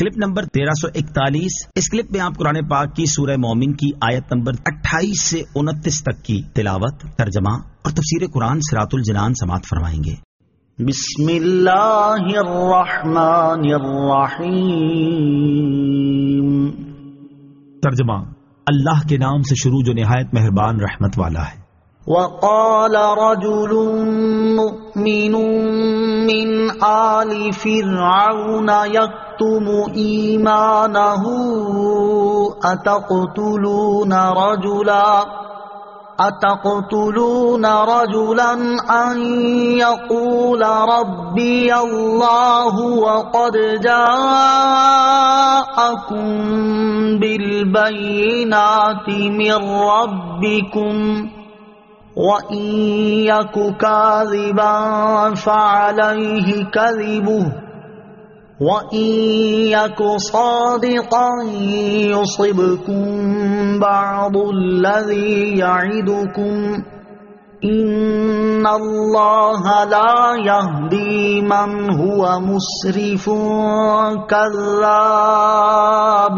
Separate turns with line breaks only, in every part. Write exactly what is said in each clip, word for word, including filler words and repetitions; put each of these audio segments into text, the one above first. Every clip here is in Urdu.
کلپ نمبر تیرہ سو اکتالیس. اس کلپ میں آپ قرآن پاک کی سورہ مومن کی آیت نمبر اٹھائیس سے انتیس تک کی تلاوت، ترجمہ اور تفسیر قرآن صراط الجنان سماعت فرمائیں گے.
بسم اللہ الرحمن الرحیم.
ترجمہ: اللہ کے نام سے شروع جو نہایت مہربان رحمت والا ہے.
وقال رجل مؤمن من آل فرعون يكتم ایمانه اتقتلون رجلا أتقتلون رجلا أن يقول ربي الله وقد جاءكم بالبينات من ربكم وإن يك كاذبا فعليه كذبه وَإِن يَكُ صَادِقًا يُصِبْكُم بَعْضُ الَّذِي يَعِدُكُمْ إِنَّ اللَّهَ لَا يَهْدِي مَنْ هُوَ مُسْرِفٌ كَذَّابٌ.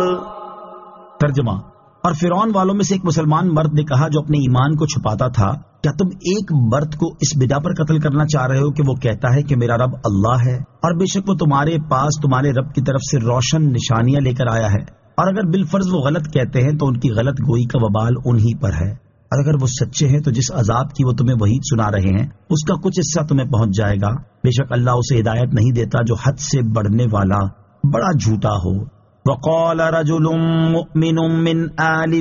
ترجمہ: اور فرعون والوں میں سے ایک مسلمان مرد نے کہا جو اپنے ایمان کو چھپاتا تھا، کیا تم ایک مرد کو اس بدا پر قتل کرنا چاہ رہے ہو کہ وہ کہتا ہے کہ میرا رب اللہ ہے، اور بے شک وہ تمہارے پاس تمہارے رب کی طرف سے روشن نشانیاں لے کر آیا ہے، اور اگر بالفرض وہ غلط کہتے ہیں تو ان کی غلط گوئی کا وبال انہی پر ہے، اور اگر وہ سچے ہیں تو جس عذاب کی وہ تمہیں وحید سنا رہے ہیں اس کا کچھ حصہ تمہیں پہنچ جائے گا. بے شک اللہ اسے ہدایت نہیں دیتا جو حد سے بڑھنے والا بڑا جھوٹا ہو. وقال رجل مؤمن من آل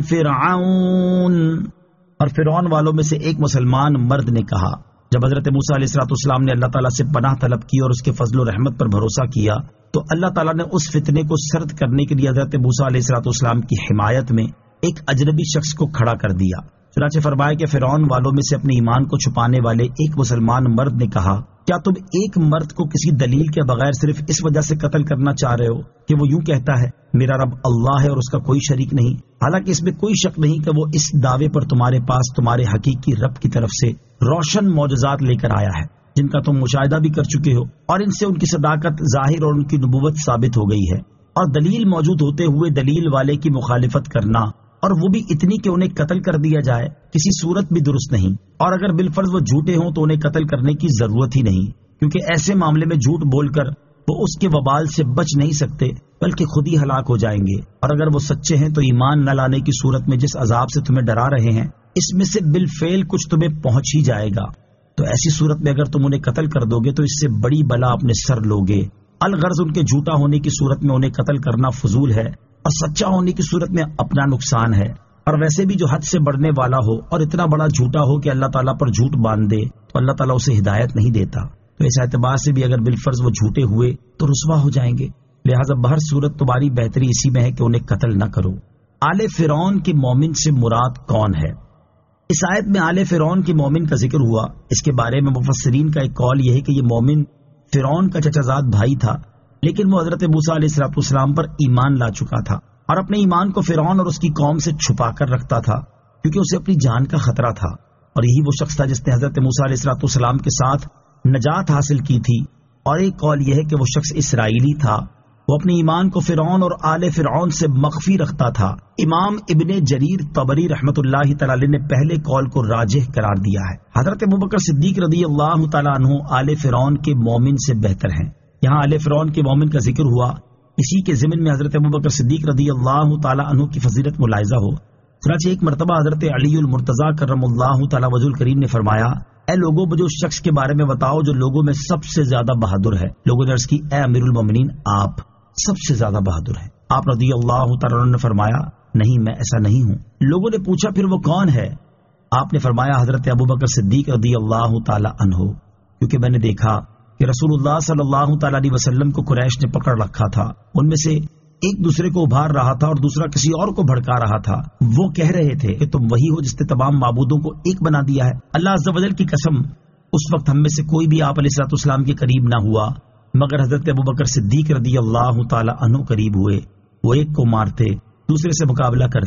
فرعون، اور فرعون والوں میں سے ایک مسلمان مرد نے کہا جب حضرت موسیٰ علیہ الصلوۃ والسلام نے اللہ تعالیٰ سے پناہ طلب کی اور اس کے فضل و رحمت پر بھروسہ کیا تو اللہ تعالیٰ نے اس فتنے کو سرد کرنے کے لیے حضرت موسیٰ علیہ الصلوۃ والسلام کی حمایت میں ایک اجنبی شخص کو کھڑا کر دیا. چنانچہ فرمایا کہ فرعون والوں میں سے اپنے ایمان کو چھپانے والے ایک مسلمان مرد نے کہا کیا تم ایک مرد کو کسی دلیل کے بغیر صرف اس وجہ سے قتل کرنا چاہ رہے ہو کہ وہ یوں کہتا ہے میرا رب اللہ ہے اور اس کا کوئی شریک نہیں، حالانکہ اس میں کوئی شک نہیں کہ وہ اس دعوے پر تمہارے پاس تمہارے حقیقی رب کی طرف سے روشن معجزات لے کر آیا ہے جن کا تم مشاہدہ بھی کر چکے ہو، اور ان سے ان کی صداقت ظاہر اور ان کی نبوت ثابت ہو گئی ہے، اور دلیل موجود ہوتے ہوئے دلیل والے کی مخالفت کرنا اور وہ بھی اتنی کہ انہیں قتل کر دیا جائے کسی صورت بھی درست نہیں، اور اگر بالفرض وہ جھوٹے ہوں تو انہیں قتل کرنے کی ضرورت ہی نہیں، کیونکہ ایسے معاملے میں جھوٹ بول کر وہ اس کے وبال سے بچ نہیں سکتے بلکہ خود ہی ہلاک ہو جائیں گے، اور اگر وہ سچے ہیں تو ایمان نہ لانے کی صورت میں جس عذاب سے تمہیں ڈرا رہے ہیں اس میں سے بالفعل کچھ تمہیں پہنچ ہی جائے گا، تو ایسی صورت میں اگر تم انہیں قتل کر دو گے تو اس سے بڑی بلا اپنے سر لوگے. الغرض ان کے جھوٹا ہونے کی صورت میں انہیں قتل کرنا فضول ہے، اور سچا ہونے کی صورت میں اپنا نقصان ہے، اور ویسے بھی جو حد سے بڑھنے والا ہو اور اتنا بڑا جھوٹا ہو کہ اللہ تعالیٰ پر جھوٹ باندھ دے تو اللہ تعالیٰ اسے ہدایت نہیں دیتا، تو اس اعتبار سے بھی اگر بالفرض وہ جھوٹے ہوئے تو رسوا ہو جائیں گے. لہٰذا بہر صورت تمہاری بہتری اسی میں ہے کہ انہیں قتل نہ کرو. آل فرعون کے مومن سے مراد کون ہے؟ اس آیت میں آل فرعون کے مومن کا ذکر ہوا. اس کے بارے میں مفسرین کا ایک قول یہ ہے کہ یہ مومن فرعون کا چچا زاد بھائی تھا، لیکن وہ حضرت موسیٰ علیہ الصلوۃ والسلام پر ایمان لا چکا تھا اور اپنے ایمان کو فرعون اور اس کی قوم سے چھپا کر رکھتا تھا کیونکہ اسے اپنی جان کا خطرہ تھا، اور یہی وہ شخص تھا جس نے حضرت موسیٰ علیہ الصلوۃ والسلام کے ساتھ نجات حاصل کی تھی. اور ایک قول یہ ہے کہ وہ شخص اسرائیلی تھا، وہ اپنے ایمان کو فرعون اور آل فرعون سے مخفی رکھتا تھا. امام ابن جریر طبری رحمۃ اللہ تعالی علیہ نے پہلے قول کو راجح قرار دیا ہے. حضرت ابوبکر صدیق رضی اللہ تعالی عنہ آل فرعون کے مومن سے بہتر ہیں. یہاں آل فرعون کے مومن کا ذکر ہوا، اسی کے ضمن میں حضرت ابوبکر صدیق رضی اللہ تعالی عنہ کی فضیلت ملاحظہ ہو. چنانچہ ایک مرتبہ حضرت علی المرتضیٰ کرم اللہ تعالی وجہ الکریم نے فرمایا اے لوگوں مجھے اس شخص کے بارے میں بتاؤ جو لوگوں میں سب سے زیادہ بہادر ہے. لوگوں نے عرض کی اے امیر المومنین آپ سب سے زیادہ بہادر ہیں. آپ رضی اللہ تعالی عنہ نے فرمایا نہیں میں ایسا نہیں ہوں. لوگوں نے پوچھا پھر وہ کون ہے؟ آپ نے فرمایا حضرت ابوبکر صدیق رضی اللہ تعالی عنہ، کیونکہ میں نے دیکھا کہ رسول اللہ صلی اللہ تعالی علیہ وسلم کو قریش نے پکڑ رکھا تھا، ان میں سے ایک دوسرے کو ابھار رہا تھا اور دوسرا کسی اور کو بھڑکا رہا تھا. وہ کہہ رہے تھے کہ تم وہی ہو جس نے تمام معبودوں کو ایک بنا دیا ہے. اللہ عز و جل کی قسم اس وقت ہم میں سے کوئی بھی آپ علیہ الصلوۃ والسلام کے قریب نہ ہوا مگر حضرت ابوبکر صدیق رضی اللہ تعالی عنہ قریب ہوئے. وہ ایک کو مارتے، دوسرے سے مقابلہ کرتے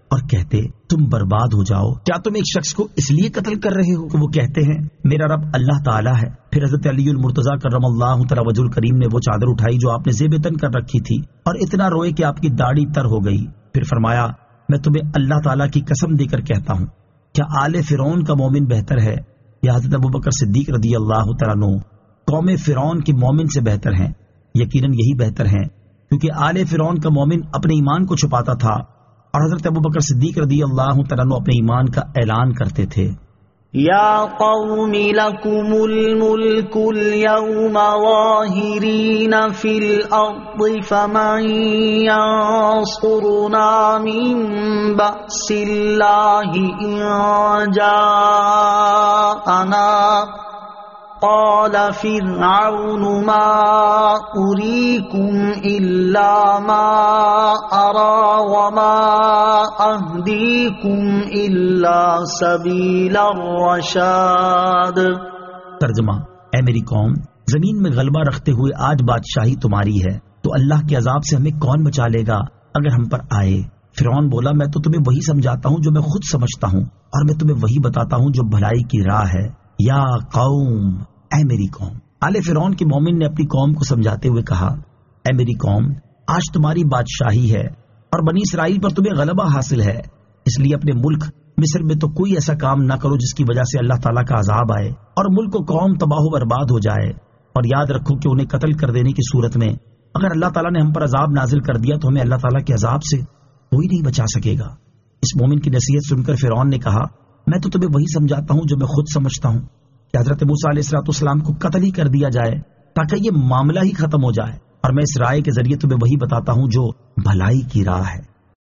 اور کہتے تم برباد ہو جاؤ، کیا تم ایک شخص کو اس لیے قتل کر رہے ہو کہ وہ کہتے ہیں میرا رب اللہ تعالیٰ ہے؟ پھر حضرت علی المرتضیٰ کرم اللہ تعالی وجہ الکریم نے وہ چادر اٹھائی جو آپ نے زیب تن کر رکھی تھی اور اتنا روئے کہ آپ کی داڑھی تر ہو گئی. پھر فرمایا میں تمہیں اللہ تعالیٰ کی قسم دے کر کہتا ہوں، کیا آل فرعون کا مومن بہتر ہے یا حضرت ابوبکر صدیق رضی اللہ تعالیٰ عنہ قوم فرعون کے مومن سے بہتر ہیں؟ یقیناً یہی بہتر ہیں، کیونکہ آل فرعون کا مومن اپنے ایمان کو چھپاتا تھا اور حضرت ابوبکر صدیق رضی اللہ تعالیٰ عنہ اپنے ایمان کا اعلان کرتے تھے.
یا قوم لکم الملک اليوم ظاہرین فی الارض فمن ینصرنا من بأس اللہ ان جاءنا قال فرعون ما أريكم إلا ما أرى وما أهديكم إلا سبيل الرشاد.
ترجمہ: اے میری قوم، زمین میں غلبہ رکھتے ہوئے آج بادشاہی تمہاری ہے، تو اللہ کے عذاب سے ہمیں کون بچا لے گا اگر ہم پر آئے؟ فرعون بولا میں تو تمہیں وہی سمجھاتا ہوں جو میں خود سمجھتا ہوں، اور میں تمہیں وہی بتاتا ہوں جو بھلائی کی راہ ہے. یا قوم، اے میری قوم. آل فرعون کے مومن نے اپنی قوم کو سمجھاتے ہوئے کہا اے میری قوم، آج تمہاری بادشاہی ہے اور بنی اسرائیل پر تمہیں غلبہ حاصل ہے، اس لیے اپنے ملک مصر میں تو کوئی ایسا کام نہ کرو جس کی وجہ سے اللہ تعالیٰ کا عذاب آئے اور ملک و قوم تباہ و برباد ہو جائے. اور یاد رکھو کہ انہیں قتل کر دینے کی صورت میں اگر اللہ تعالیٰ نے ہم پر عذاب نازل کر دیا تو ہمیں اللہ تعالیٰ کے عذاب سے کوئی نہیں بچا سکے گا. اس مومن کی نصیحت سن کر فرعون نے کہا میں تو تمہیں وہی سمجھاتا ہوں جو میں خود سمجھتا ہوں، کہ حضرت موسیٰ علیہ الصلوۃ والسلام کو قتل ہی کر دیا جائے تاکہ یہ معاملہ ہی ختم ہو جائے، اور میں اس رائے کے ذریعے تمہیں وہی بتاتا ہوں جو بھلائی کی راہ ہے.